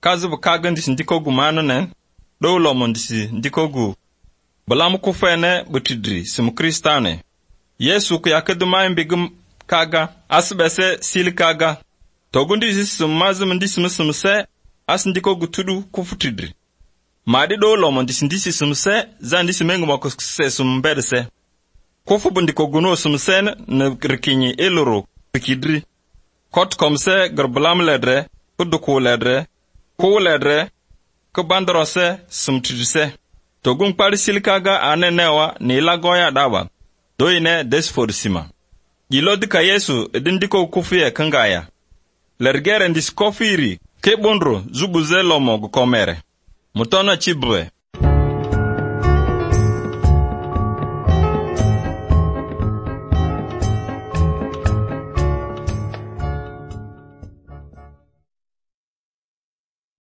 kazu kaga ndisi ndikogu manu nen do lomo ndisi ndikogu balam ku fene butidri sim kristane Yesu ku yakaduma mbigum kaga asbese sil kaga togundi sim mazum ndisi se as ndikogu tudu ku futidri madi do lomo ndisi se za ndisi mengu makose sum bedse kofu bundikogu no sum sen ne rikinyi eloro pikidri kot komse grblam ledre kuduku ledre ku ledre ku bandrose sum tudise togun pari silkaga anenewa ni lagoya dawa doine desforsima gilodika Yesu edindiko kufiye kangaya lergere ndis kofiri ke bondro zubuze lomo komere mutona chibre